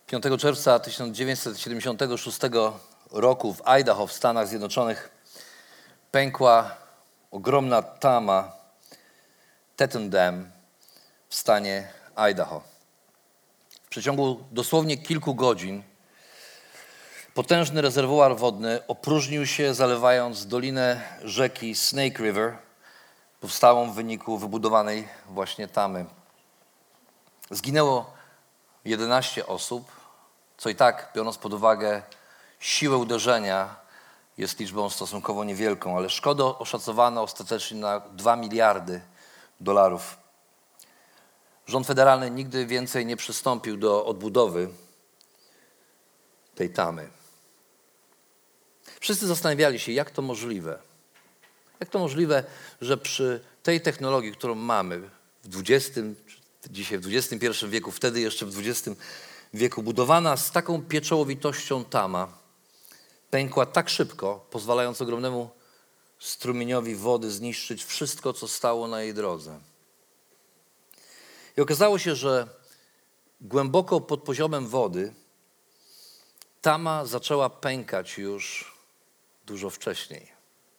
5 czerwca 1976 roku w Idaho w Stanach Zjednoczonych pękła ogromna tama Teton Dam w stanie Idaho. W przeciągu dosłownie kilku godzin potężny rezerwuar wodny opróżnił się, zalewając dolinę rzeki Snake River, powstałą w wyniku wybudowanej właśnie tamy. Zginęło 11 osób, co i tak, biorąc pod uwagę siłę uderzenia, jest liczbą stosunkowo niewielką, ale szkodę oszacowano ostatecznie na $2 miliardy. Rząd federalny nigdy więcej nie przystąpił do odbudowy tej tamy. Wszyscy zastanawiali się, jak to możliwe. Jak to możliwe, że przy tej technologii, którą mamy dzisiaj w XXI wieku, wtedy jeszcze w XX wieku, budowana z taką pieczołowitością tama, pękła tak szybko, pozwalając ogromnemu strumieniowi wody zniszczyć wszystko, co stało na jej drodze. I okazało się, że głęboko pod poziomem wody tama zaczęła pękać już dużo wcześniej.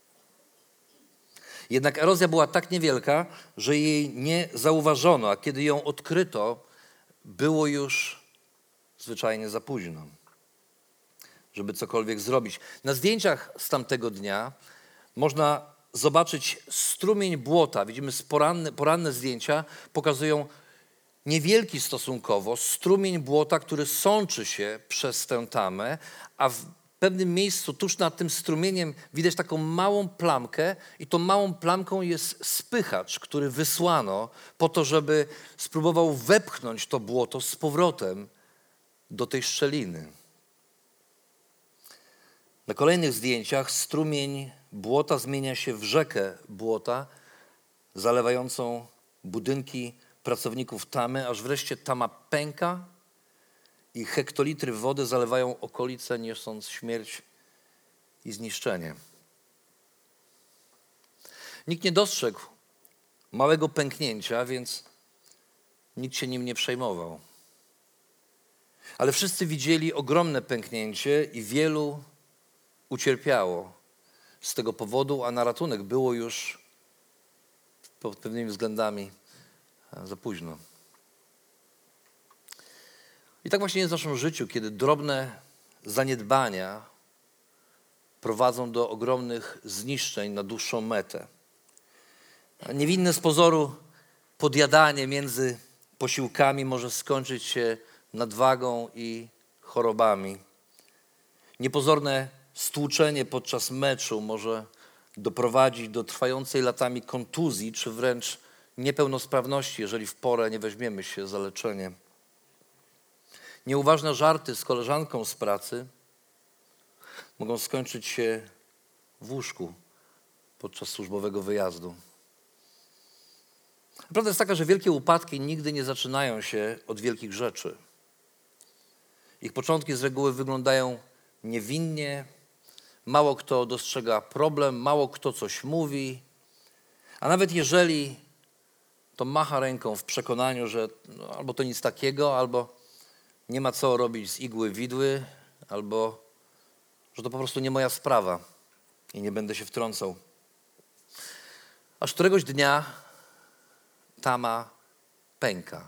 Jednak erozja była tak niewielka, że jej nie zauważono, a kiedy ją odkryto, było już zwyczajnie za późno, żeby cokolwiek zrobić. Na zdjęciach z tamtego dnia można zobaczyć strumień błota. Widzimy poranne zdjęcia, pokazują niewielki stosunkowo strumień błota, który sączy się przez tę tamę, a w pewnym miejscu tuż nad tym strumieniem widać taką małą plamkę i tą małą plamką jest spychacz, który wysłano po to, żeby spróbował wepchnąć to błoto z powrotem do tej szczeliny. Na kolejnych zdjęciach strumień błota zmienia się w rzekę błota, zalewającą budynki pracowników tamy, aż wreszcie tama pęka i hektolitry wody zalewają okolice, niosąc śmierć i zniszczenie. Nikt nie dostrzegł małego pęknięcia, więc nikt się nim nie przejmował. Ale wszyscy widzieli ogromne pęknięcie i wielu ucierpiało z tego powodu, a na ratunek było już pod pewnymi względami za późno. I tak właśnie jest w naszym życiu, kiedy drobne zaniedbania prowadzą do ogromnych zniszczeń na dłuższą metę. Niewinne z pozoru podjadanie między posiłkami może skończyć się nadwagą i chorobami. Niepozorne stłuczenie podczas meczu może doprowadzić do trwającej latami kontuzji, czy wręcz niepełnosprawności, jeżeli w porę nie weźmiemy się za leczenie. Nieuważne żarty z koleżanką z pracy mogą skończyć się w łóżku podczas służbowego wyjazdu. Prawda jest taka, że wielkie upadki nigdy nie zaczynają się od wielkich rzeczy. Ich początki z reguły wyglądają niewinnie, mało kto dostrzega problem, mało kto coś mówi, a nawet jeżeli to macha ręką w przekonaniu, że albo to nic takiego, albo nie ma co robić z igły widły, albo że to po prostu nie moja sprawa i nie będę się wtrącał. Aż któregoś dnia tama pęka.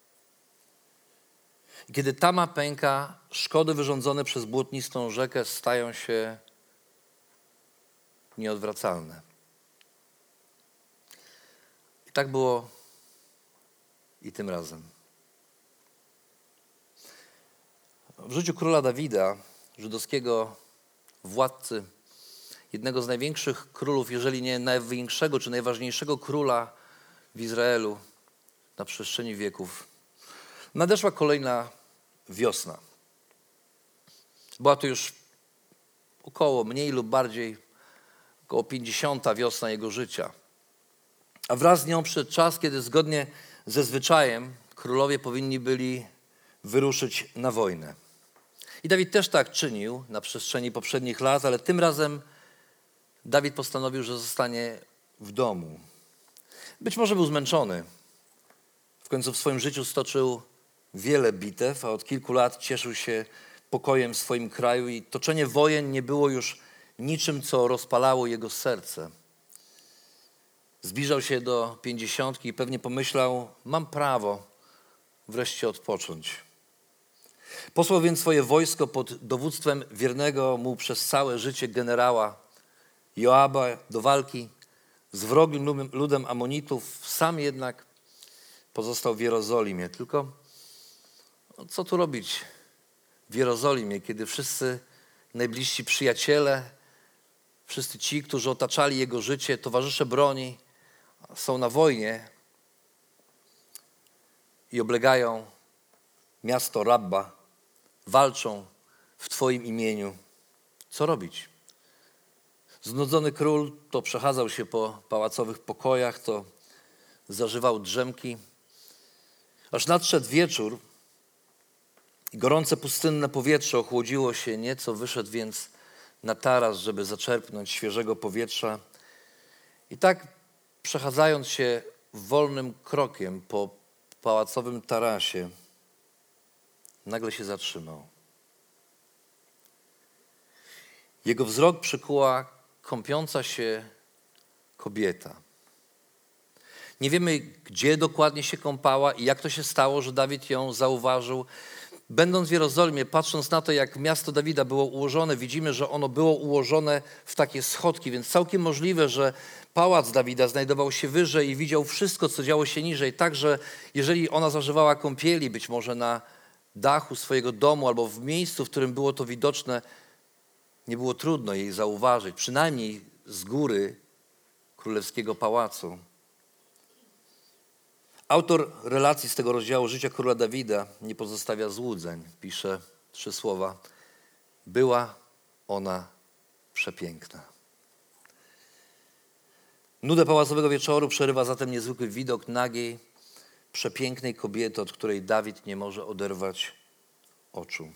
I kiedy tama pęka, szkody wyrządzone przez błotnistą rzekę stają się nieodwracalne. I tak było i tym razem. W życiu króla Dawida, żydowskiego władcy, jednego z największych królów, jeżeli nie największego czy najważniejszego króla w Izraelu na przestrzeni wieków, nadeszła kolejna wiosna. Była to już mniej lub bardziej około 50. wiosna jego życia. A wraz z nią przyszedł czas, kiedy zgodnie ze zwyczajem królowie powinni byli wyruszyć na wojnę. I Dawid też tak czynił na przestrzeni poprzednich lat, ale tym razem Dawid postanowił, że zostanie w domu. Być może był zmęczony. W końcu w swoim życiu stoczył wiele bitew, a od kilku lat cieszył się pokojem w swoim kraju i toczenie wojen nie było już niczym, co rozpalało jego serce. Zbliżał się do 50 i pewnie pomyślał, mam prawo wreszcie odpocząć. Posłał więc swoje wojsko pod dowództwem wiernego mu przez całe życie generała Joaba do walki z wrogim ludem Amonitów. Sam jednak pozostał w Jerozolimie. Tylko co tu robić w Jerozolimie, kiedy wszyscy najbliżsi przyjaciele, wszyscy ci, którzy otaczali jego życie, towarzysze broni, są na wojnie i oblegają miasto Rabba, walczą w Twoim imieniu. Co robić? Znudzony król to przechadzał się po pałacowych pokojach, to zażywał drzemki. Aż nadszedł wieczór i gorące pustynne powietrze ochłodziło się nieco, wyszedł więc na taras, żeby zaczerpnąć świeżego powietrza. I tak przechadzając się wolnym krokiem po pałacowym tarasie, nagle się zatrzymał. Jego wzrok przykuła kąpiąca się kobieta. Nie wiemy, gdzie dokładnie się kąpała i jak to się stało, że Dawid ją zauważył. Będąc w Jerozolimie, patrząc na to, jak miasto Dawida było ułożone, widzimy, że ono było ułożone w takie schodki, więc całkiem możliwe, że pałac Dawida znajdował się wyżej i widział wszystko, co działo się niżej. Także jeżeli ona zażywała kąpieli, być może na dachu swojego domu albo w miejscu, w którym było to widoczne, nie było trudno jej zauważyć, przynajmniej z góry królewskiego pałacu. Autor relacji z tego rozdziału życia króla Dawida nie pozostawia złudzeń. Pisze 3 słowa. Była ona przepiękna. Nudę pałacowego wieczoru przerywa zatem niezwykły widok nagiej, przepięknej kobiety, od której Dawid nie może oderwać oczu.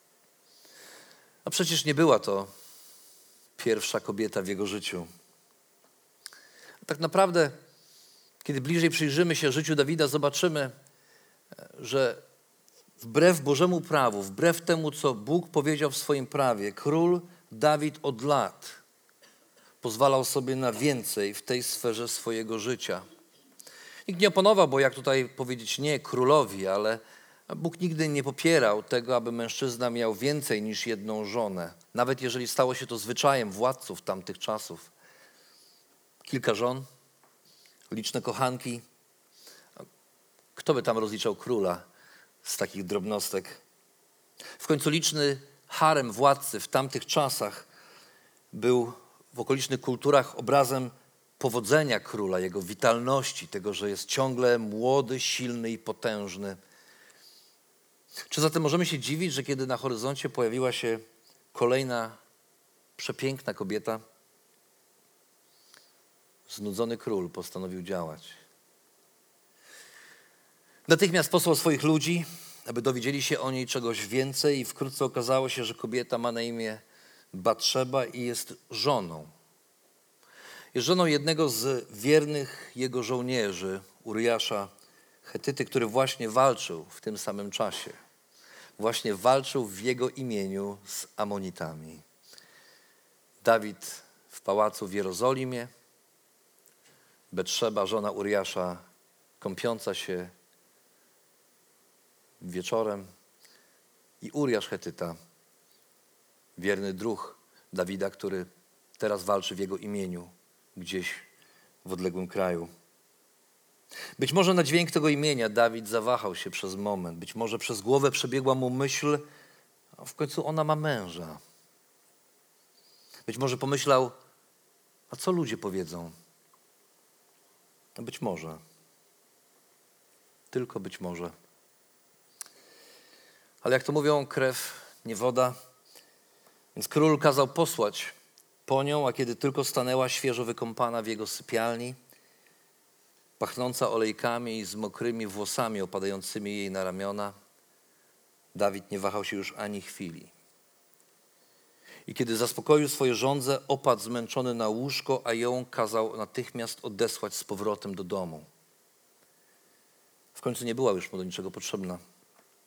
A przecież nie była to pierwsza kobieta w jego życiu. Tak naprawdę, kiedy bliżej przyjrzymy się życiu Dawida, zobaczymy, że wbrew Bożemu prawu, wbrew temu, co Bóg powiedział w swoim prawie, król Dawid od lat pozwalał sobie na więcej w tej sferze swojego życia. Nikt nie oponował, bo jak tutaj powiedzieć nie królowi, ale Bóg nigdy nie popierał tego, aby mężczyzna miał więcej niż jedną żonę. Nawet jeżeli stało się to zwyczajem władców tamtych czasów. Kilka żon, liczne kochanki. Kto by tam rozliczał króla z takich drobnostek? W końcu liczny harem władcy w tamtych czasach był w okolicznych kulturach obrazem powodzenia króla, jego witalności, tego, że jest ciągle młody, silny i potężny. Czy zatem możemy się dziwić, że kiedy na horyzoncie pojawiła się kolejna przepiękna kobieta, znudzony król postanowił działać. Natychmiast posłał swoich ludzi, aby dowiedzieli się o niej czegoś więcej i wkrótce okazało się, że kobieta ma na imię Batszeba i jest żoną. Jest żoną jednego z wiernych jego żołnierzy, Uriasza Chetyty, który właśnie walczył w tym samym czasie. Właśnie walczył w jego imieniu z Amonitami. Dawid w pałacu w Jerozolimie, Batszeba, żona Uriasza, kąpiąca się wieczorem i Uriasz Chetyta, wierny druh Dawida, który teraz walczy w jego imieniu gdzieś w odległym kraju. Być może na dźwięk tego imienia Dawid zawahał się przez moment. Być może przez głowę przebiegła mu myśl, a w końcu ona ma męża. Być może pomyślał, a co ludzie powiedzą? A być może. Tylko być może. Ale jak to mówią, krew nie woda. Więc król kazał posłać po nią, a kiedy tylko stanęła świeżo wykąpana w jego sypialni, pachnąca olejkami i z mokrymi włosami opadającymi jej na ramiona, Dawid nie wahał się już ani chwili. I kiedy zaspokoił swoje żądze, opadł zmęczony na łóżko, a ją kazał natychmiast odesłać z powrotem do domu. W końcu nie była już mu do niczego potrzebna.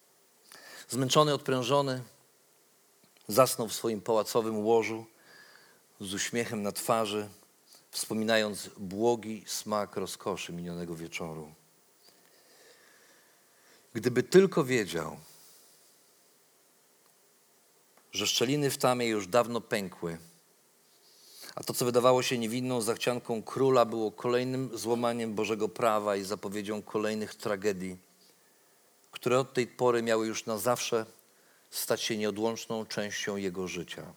Zmęczony, odprężony, zasnął w swoim pałacowym łożu z uśmiechem na twarzy, wspominając błogi smak rozkoszy minionego wieczoru. Gdyby tylko wiedział, że szczeliny w tamie już dawno pękły, a to, co wydawało się niewinną zachcianką króla, było kolejnym złamaniem Bożego prawa i zapowiedzią kolejnych tragedii, które od tej pory miały już na zawsze stać się nieodłączną częścią jego życia.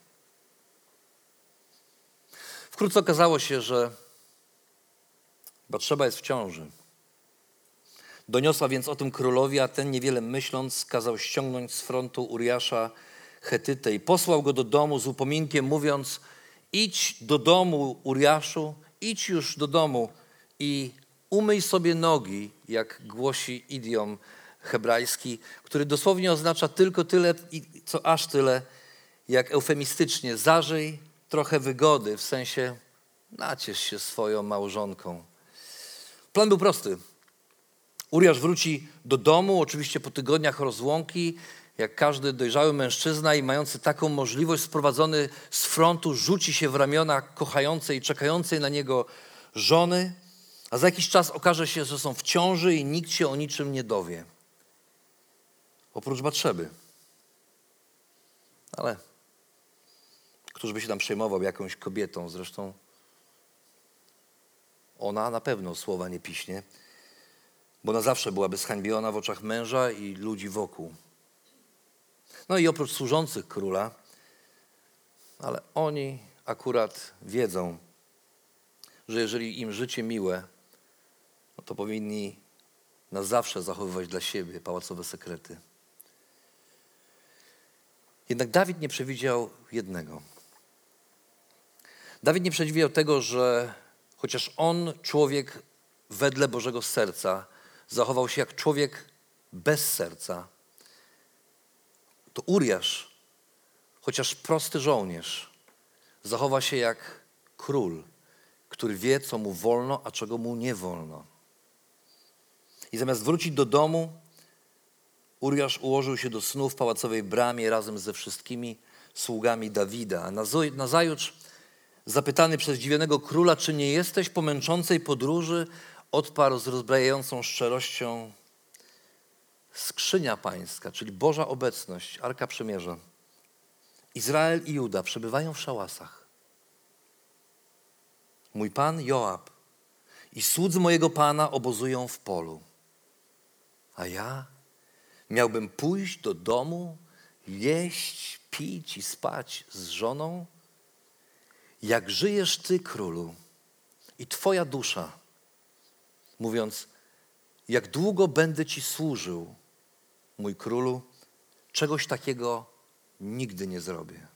Wkrótce okazało się, że Batszeba jest w ciąży. Doniosła więc o tym królowi, a ten, niewiele myśląc, kazał ściągnąć z frontu Uriasza Chetytę i posłał go do domu z upominkiem, mówiąc: idź do domu, Uriaszu, idź już do domu i umyj sobie nogi, jak głosi idiom hebrajski, który dosłownie oznacza tylko tyle, co aż tyle, jak eufemistycznie zażyj trochę wygody, w sensie naciesz się swoją małżonką. Plan był prosty. Uriasz wróci do domu, oczywiście po tygodniach rozłąki, jak każdy dojrzały mężczyzna i mający taką możliwość, sprowadzony z frontu, rzuci się w ramiona kochającej i czekającej na niego żony, a za jakiś czas okaże się, że są w ciąży i nikt się o niczym nie dowie. Oprócz Batszeby. Ale któż by się tam przejmował jakąś kobietą? Zresztą ona na pewno słowa nie piśnie, bo na zawsze byłaby zhańbiona w oczach męża i ludzi wokół. No i oprócz służących króla, ale oni akurat wiedzą, że jeżeli im życie miłe, no to powinni na zawsze zachowywać dla siebie pałacowe sekrety. Jednak Dawid nie przewidział jednego. Dawid nie przewidział tego, że chociaż on, człowiek wedle Bożego serca, zachował się jak człowiek bez serca, to Uriasz, chociaż prosty żołnierz, zachowa się jak król, który wie, co mu wolno, a czego mu nie wolno. I zamiast wrócić do domu, Uriasz ułożył się do snu w pałacowej bramie razem ze wszystkimi sługami Dawida. A nazajutrz, zapytany przez zdziwionego króla, czy nie jesteś po męczącej podróży, odparł z rozbrajającą szczerością: skrzynia pańska, czyli Boża obecność, Arka Przymierza. Izrael i Juda przebywają w szałasach. Mój pan Joab i słudzy mojego pana obozują w polu. A ja miałbym pójść do domu, jeść, pić i spać z żoną? Jak żyjesz ty, królu, i twoja dusza, mówiąc: jak długo będę ci służył, mój królu, czegoś takiego nigdy nie zrobię.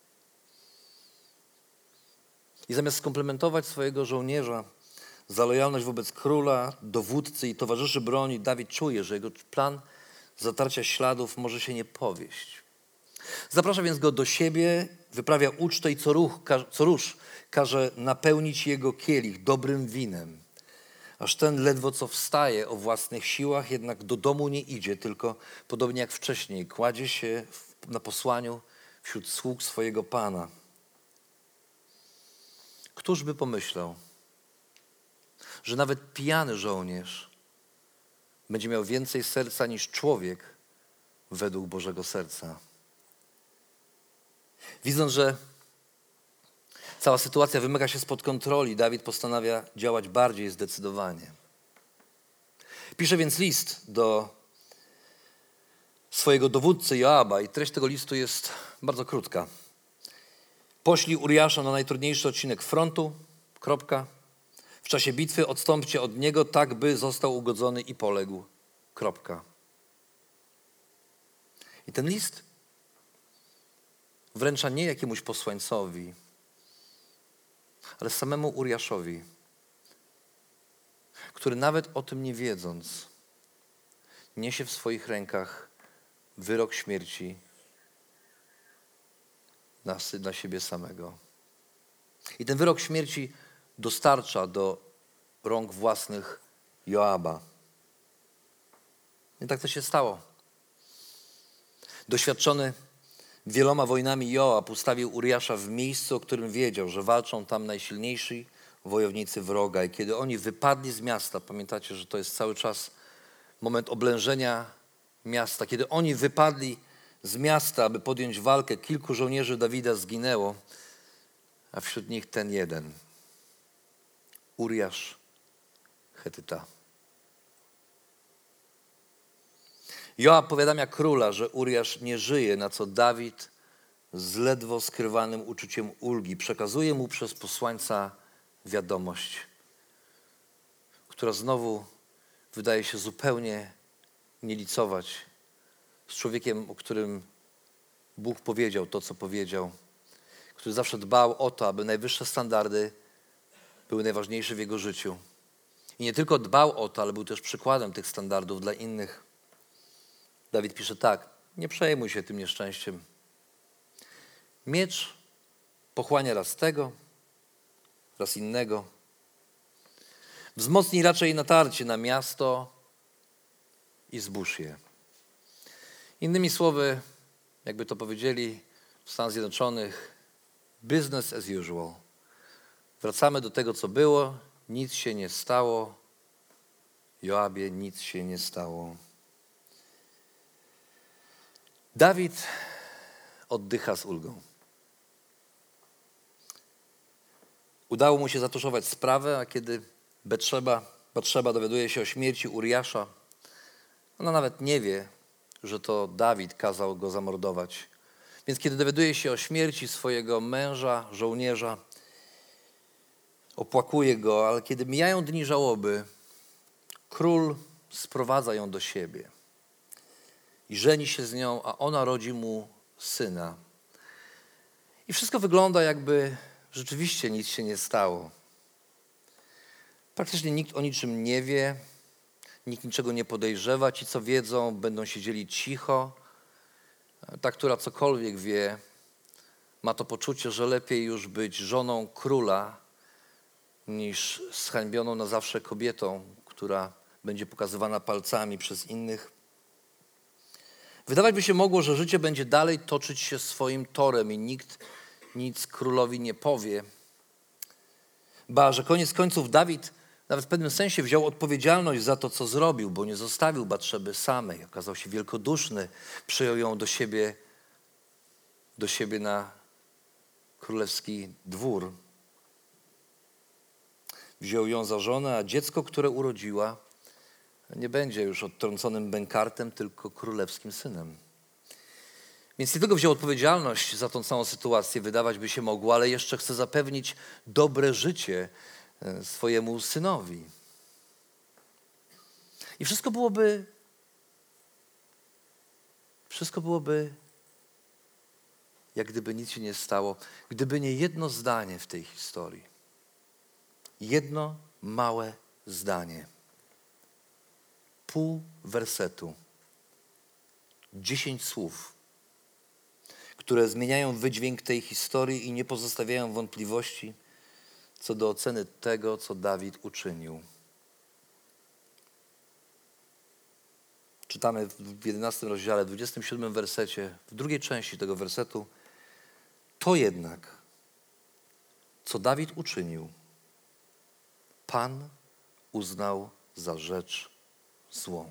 I zamiast skomplementować swojego żołnierza za lojalność wobec króla, dowódcy i towarzyszy broni, Dawid czuje, że jego plan zatarcia śladów może się nie powieść. Zaprasza więc go do siebie, wyprawia ucztę i co róż każe napełnić jego kielich dobrym winem. Aż ten ledwo co wstaje o własnych siłach, jednak do domu nie idzie, tylko podobnie jak wcześniej kładzie się na posłaniu wśród sług swojego pana. Któż by pomyślał, że nawet pijany żołnierz będzie miał więcej serca niż człowiek według Bożego serca. Widząc, że cała sytuacja wymyka się spod kontroli, Dawid postanawia działać bardziej zdecydowanie. Pisze więc list do swojego dowódcy Joaba i treść tego listu jest bardzo krótka. Poślij Uriasza na najtrudniejszy odcinek frontu, kropka. W czasie bitwy odstąpcie od niego, tak by został ugodzony i poległ, kropka. I ten list wręcza nie jakiemuś posłańcowi, ale samemu Uriaszowi, który nawet o tym nie wiedząc, niesie w swoich rękach wyrok śmierci na siebie samego. I ten wyrok śmierci dostarcza do rąk własnych Joaba. I tak to się stało. Doświadczony wieloma wojnami Joab ustawił Uriasza w miejscu, o którym wiedział, że walczą tam najsilniejsi wojownicy wroga. I kiedy oni wypadli z miasta, pamiętacie, że to jest cały czas moment oblężenia miasta. Kiedy oni wypadli z miasta, aby podjąć walkę, kilku żołnierzy Dawida zginęło, a wśród nich ten jeden, Uriasz Chetyta. Joab powiadamia króla, że Uriasz nie żyje, na co Dawid z ledwo skrywanym uczuciem ulgi przekazuje mu przez posłańca wiadomość, która znowu wydaje się zupełnie nie licować z człowiekiem, o którym Bóg powiedział to, co powiedział, który zawsze dbał o to, aby najwyższe standardy były najważniejsze w jego życiu. I nie tylko dbał o to, ale był też przykładem tych standardów dla innych. Dawid pisze tak: nie przejmuj się tym nieszczęściem. Miecz pochłania raz tego, raz innego. Wzmocnij raczej natarcie na miasto i zbóż je. Innymi słowy, jakby to powiedzieli w Stanach Zjednoczonych, business as usual. Wracamy do tego, co było, nic się nie stało. Joabie, nic się nie stało. Dawid oddycha z ulgą. Udało mu się zatuszować sprawę, a kiedy Batszeba dowiaduje się o śmierci Uriasza, ona nawet nie wie, że to Dawid kazał go zamordować. Więc kiedy dowiaduje się o śmierci swojego męża, żołnierza, opłakuje go, ale kiedy mijają dni żałoby, król sprowadza ją do siebie i żeni się z nią, a ona rodzi mu syna. I wszystko wygląda, jakby rzeczywiście nic się nie stało. Praktycznie nikt o niczym nie wie, nikt niczego nie podejrzewa. Ci, co wiedzą, będą siedzieli cicho. Ta, która cokolwiek wie, ma to poczucie, że lepiej już być żoną króla, niż zhańbioną na zawsze kobietą, która będzie pokazywana palcami przez innych. Wydawać by się mogło, że życie będzie dalej toczyć się swoim torem i nikt nic królowi nie powie. Ba, że koniec końców Dawid nawet w pewnym sensie wziął odpowiedzialność za to, co zrobił, bo nie zostawił Batszeby samej. Okazał się wielkoduszny, przyjął ją do siebie na królewski dwór. Wziął ją za żonę, a dziecko, które urodziła, nie będzie już odtrąconym bękartem, tylko królewskim synem. Więc nie tylko wziął odpowiedzialność za tą całą sytuację, wydawać by się mogło, ale jeszcze chce zapewnić dobre życie swojemu synowi. I wszystko byłoby jak gdyby nic się nie stało, gdyby nie jedno zdanie w tej historii. Jedno małe zdanie. Pół wersetu. 10 słów, które zmieniają wydźwięk tej historii i nie pozostawiają wątpliwości co do oceny tego, co Dawid uczynił. Czytamy w 11 rozdziale, 27 wersecie, w drugiej części tego wersetu. To jednak, co Dawid uczynił, Pan uznał za rzecz złą.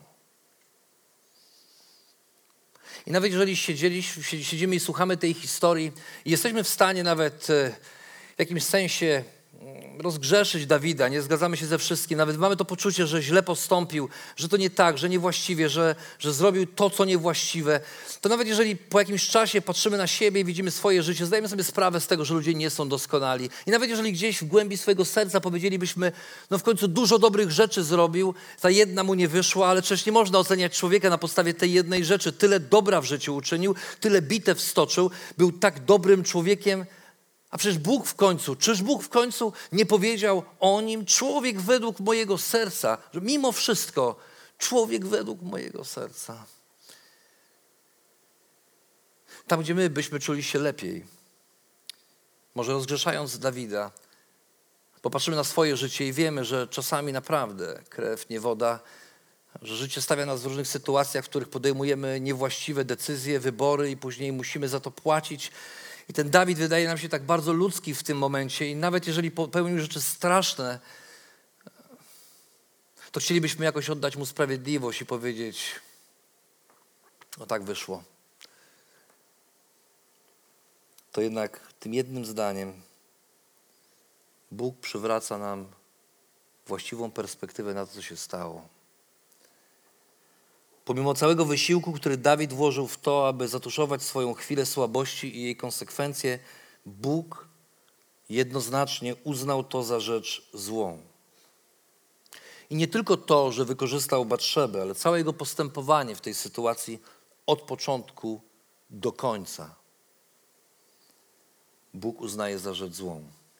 I nawet jeżeli siedzimy i słuchamy tej historii i jesteśmy w stanie nawet w jakimś sensie rozgrzeszyć Dawida, nie zgadzamy się ze wszystkim, nawet mamy to poczucie, że źle postąpił, że to nie tak, że niewłaściwie, że zrobił to, co niewłaściwe, to nawet jeżeli po jakimś czasie patrzymy na siebie i widzimy swoje życie, zdajemy sobie sprawę z tego, że ludzie nie są doskonali. I nawet jeżeli gdzieś w głębi swojego serca powiedzielibyśmy, no w końcu dużo dobrych rzeczy zrobił, ta jedna mu nie wyszła, ale przecież nie można oceniać człowieka na podstawie tej jednej rzeczy. Tyle dobra w życiu uczynił, tyle bitew stoczył, był tak dobrym człowiekiem. A przecież czyż Bóg w końcu nie powiedział o nim, człowiek według mojego serca, że mimo wszystko człowiek według mojego serca. Tam, gdzie my byśmy czuli się lepiej, może rozgrzeszając Dawida, popatrzymy na swoje życie i wiemy, że czasami naprawdę krew, nie woda, że życie stawia nas w różnych sytuacjach, w których podejmujemy niewłaściwe decyzje, wybory i później musimy za to płacić. I ten Dawid wydaje nam się tak bardzo ludzki w tym momencie i nawet jeżeli popełnił rzeczy straszne, to chcielibyśmy jakoś oddać mu sprawiedliwość i powiedzieć, no tak wyszło. To jednak tym jednym zdaniem Bóg przywraca nam właściwą perspektywę na to, co się stało. Pomimo całego wysiłku, który Dawid włożył w to, aby zatuszować swoją chwilę słabości i jej konsekwencje, Bóg jednoznacznie uznał to za rzecz złą. I nie tylko to, że wykorzystał Batszebę, ale całe jego postępowanie w tej sytuacji od początku do końca Bóg uznaje za rzecz złą.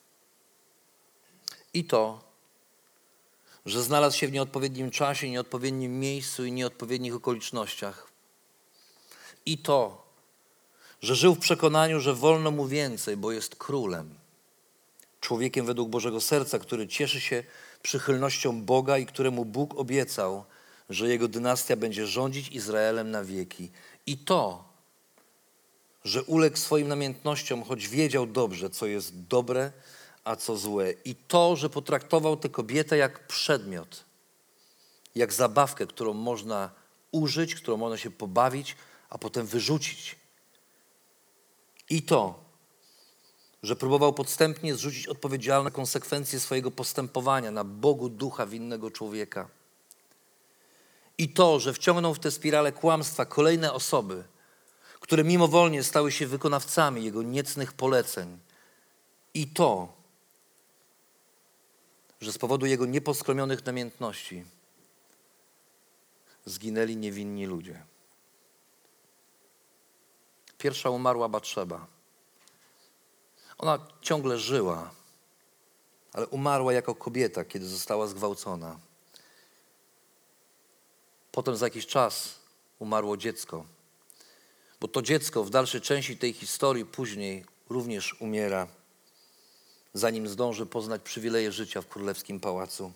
I to, że znalazł się w nieodpowiednim czasie, nieodpowiednim miejscu i nieodpowiednich okolicznościach. I to, że żył w przekonaniu, że wolno mu więcej, bo jest królem. Człowiekiem według Bożego serca, który cieszy się przychylnością Boga i któremu Bóg obiecał, że jego dynastia będzie rządzić Izraelem na wieki. I to, że uległ swoim namiętnościom, choć wiedział dobrze, co jest dobre, a co złe. I to, że potraktował tę kobietę jak przedmiot, jak zabawkę, którą można użyć, którą można się pobawić, a potem wyrzucić. I to, że próbował podstępnie zrzucić odpowiedzialne konsekwencje swojego postępowania na Bogu ducha winnego człowieka. I to, że wciągnął w tę spiralę kłamstwa kolejne osoby, które mimowolnie stały się wykonawcami jego niecnych poleceń. I to, że z powodu jego nieposkromionych namiętności zginęli niewinni ludzie. Pierwsza umarła Batszeba. Ona ciągle żyła, ale umarła jako kobieta, kiedy została zgwałcona. Potem za jakiś czas umarło dziecko, bo to dziecko w dalszej części tej historii później również umiera, zanim zdąży poznać przywileje życia w królewskim pałacu.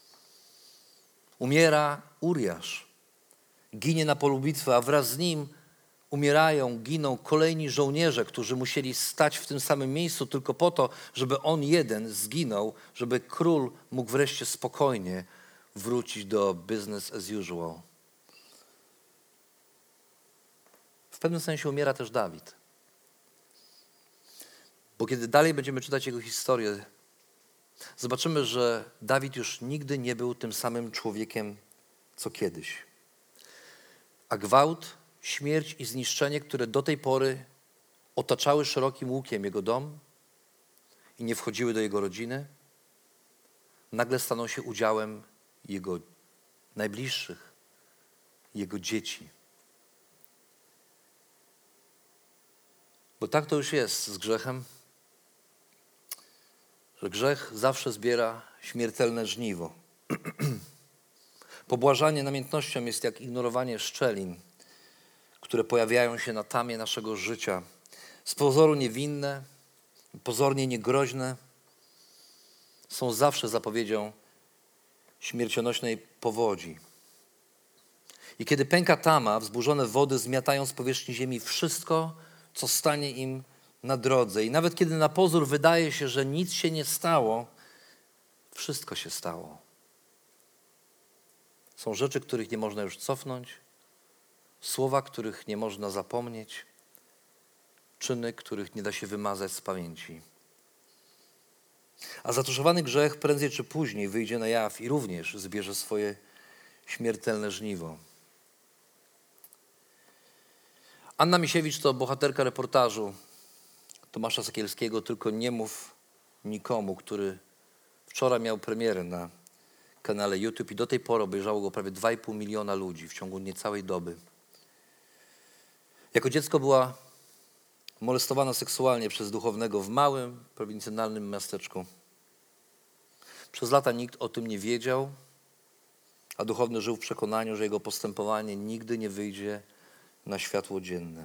Umiera Uriasz, ginie na polu bitwy, a wraz z nim giną kolejni żołnierze, którzy musieli stać w tym samym miejscu tylko po to, żeby on jeden zginął, żeby król mógł wreszcie spokojnie wrócić do business as usual. W pewnym sensie umiera też Dawid. Bo kiedy dalej będziemy czytać jego historię, zobaczymy, że Dawid już nigdy nie był tym samym człowiekiem, co kiedyś. A gwałt, śmierć i zniszczenie, które do tej pory otaczały szerokim łukiem jego dom i nie wchodziły do jego rodziny, nagle staną się udziałem jego najbliższych, jego dzieci. Bo tak to już jest z grzechem, że grzech zawsze zbiera śmiertelne żniwo. Pobłażanie namiętnościom jest jak ignorowanie szczelin, które pojawiają się na tamie naszego życia. Z pozoru niewinne, pozornie niegroźne, są zawsze zapowiedzią śmiercionośnej powodzi. I kiedy pęka tama, wzburzone wody zmiatają z powierzchni ziemi wszystko, co stanie im na drodze. I nawet kiedy na pozór wydaje się, że nic się nie stało, wszystko się stało. Są rzeczy, których nie można już cofnąć, słowa, których nie można zapomnieć, czyny, których nie da się wymazać z pamięci. A zatuszowany grzech prędzej czy później wyjdzie na jaw i również zbierze swoje śmiertelne żniwo. Anna Misiewicz to bohaterka reportażu Tomasza Sekielskiego "Tylko nie mów nikomu", który wczoraj miał premierę na kanale YouTube i do tej pory obejrzało go prawie 2,5 miliona ludzi w ciągu niecałej doby. Jako dziecko była molestowana seksualnie przez duchownego w małym, prowincjonalnym miasteczku. Przez lata nikt o tym nie wiedział, a duchowny żył w przekonaniu, że jego postępowanie nigdy nie wyjdzie na światło dzienne.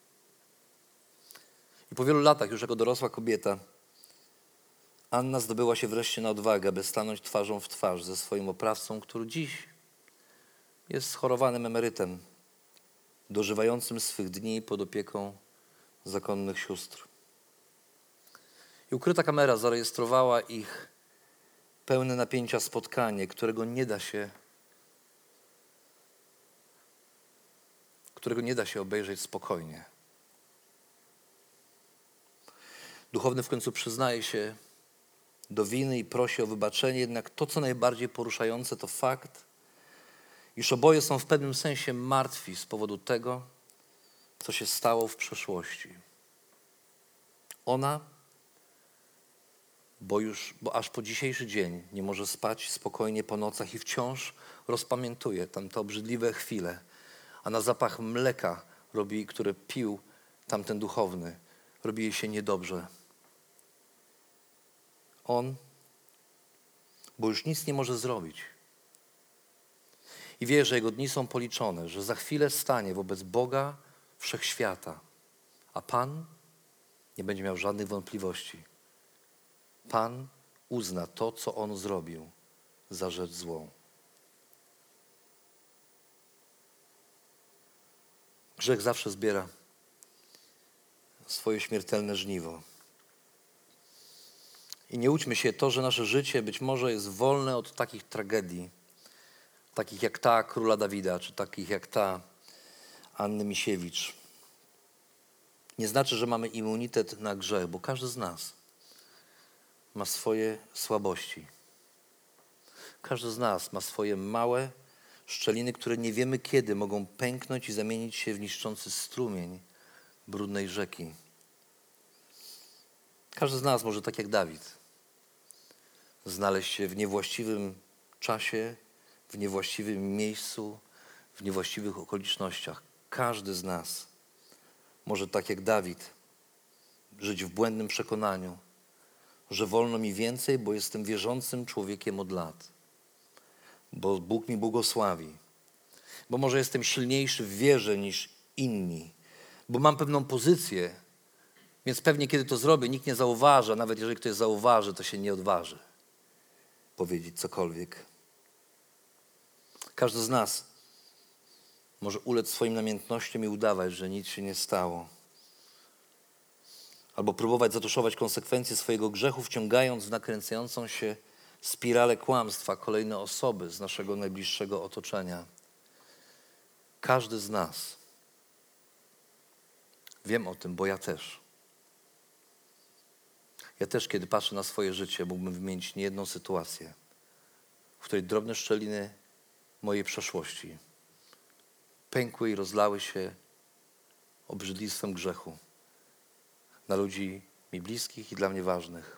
I po wielu latach, już jako dorosła kobieta, Anna zdobyła się wreszcie na odwagę, by stanąć twarzą w twarz ze swoim oprawcą, który dziś jest schorowanym emerytem, dożywającym swych dni pod opieką zakonnych sióstr. I ukryta kamera zarejestrowała ich pełne napięcia spotkanie, którego nie da się obejrzeć spokojnie. Duchowny w końcu przyznaje się do winy i prosi o wybaczenie, jednak to, co najbardziej poruszające, to fakt, iż oboje są w pewnym sensie martwi z powodu tego, co się stało w przeszłości. Ona, bo aż po dzisiejszy dzień nie może spać spokojnie po nocach i wciąż rozpamiętuje tamte obrzydliwe chwile, a na zapach mleka, które pił tamten duchowny, robi jej się niedobrze. On, bo już nic nie może zrobić i wie, że jego dni są policzone, że za chwilę stanie wobec Boga Wszechświata, a Pan nie będzie miał żadnych wątpliwości. Pan uzna to, co on zrobił, za rzecz złą. Grzech zawsze zbiera swoje śmiertelne żniwo. I nie łudźmy się, to, że nasze życie być może jest wolne od takich tragedii, takich jak ta króla Dawida, czy takich jak ta Anny Misiewicz, nie znaczy, że mamy immunitet na grzech, bo każdy z nas ma swoje słabości. Każdy z nas ma swoje małe szczeliny, które nie wiemy kiedy mogą pęknąć i zamienić się w niszczący strumień brudnej rzeki. Każdy z nas może, tak jak Dawid, znaleźć się w niewłaściwym czasie, w niewłaściwym miejscu, w niewłaściwych okolicznościach. Każdy z nas może, tak jak Dawid, żyć w błędnym przekonaniu, że wolno mi więcej, bo jestem wierzącym człowiekiem od lat, bo Bóg mi błogosławi, bo może jestem silniejszy w wierze niż inni, bo mam pewną pozycję, więc pewnie kiedy to zrobię, nikt nie zauważy, a nawet jeżeli ktoś zauważy, to się nie odważy powiedzieć cokolwiek. Każdy z nas może ulec swoim namiętnościom i udawać, że nic się nie stało. Albo próbować zatuszować konsekwencje swojego grzechu, wciągając w nakręcającą się spiralę kłamstwa kolejne osoby z naszego najbliższego otoczenia. Każdy z nas. Wiem o tym, bo ja też. Ja też, kiedy patrzę na swoje życie, mógłbym wymienić niejedną sytuację, w której drobne szczeliny mojej przeszłości pękły i rozlały się obrzydlistwem grzechu na ludzi mi bliskich i dla mnie ważnych.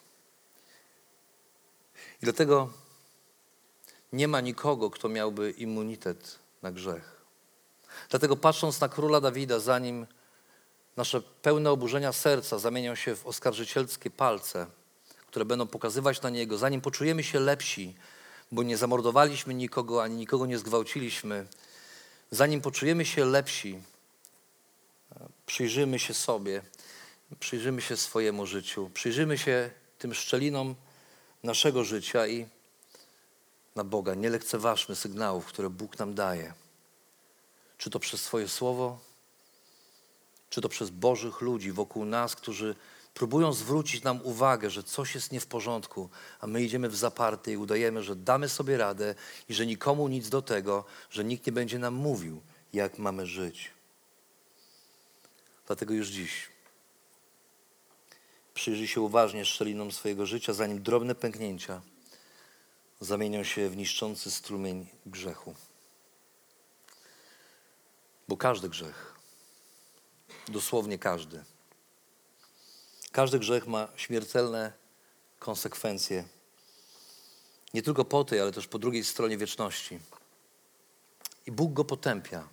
I dlatego nie ma nikogo, kto miałby immunitet na grzech. Dlatego patrząc na króla Dawida, zanim nasze pełne oburzenia serca zamienią się w oskarżycielskie palce, które będą pokazywać na niego, zanim poczujemy się lepsi, bo nie zamordowaliśmy nikogo, ani nikogo nie zgwałciliśmy, zanim poczujemy się lepsi, przyjrzymy się sobie, przyjrzymy się swojemu życiu, przyjrzymy się tym szczelinom naszego życia i na Boga. Nie lekceważmy sygnałów, które Bóg nam daje. Czy to przez swoje słowo, czy to przez Bożych ludzi wokół nas, którzy próbują zwrócić nam uwagę, że coś jest nie w porządku, a my idziemy w zaparte i udajemy, że damy sobie radę i że nikomu nic do tego, że nikt nie będzie nam mówił, jak mamy żyć. Dlatego już dziś przyjrzyj się uważnie szczelinom swojego życia, zanim drobne pęknięcia zamienią się w niszczący strumień grzechu. Bo każdy grzech, dosłownie każdy grzech ma śmiertelne konsekwencje. Nie tylko po tej, ale też po drugiej stronie wieczności. I Bóg go potępia.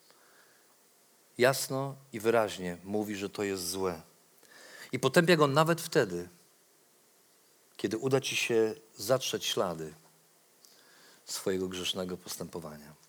Jasno i wyraźnie mówi, że to jest złe. I potępia go nawet wtedy, kiedy uda ci się zatrzeć ślady swojego grzesznego postępowania.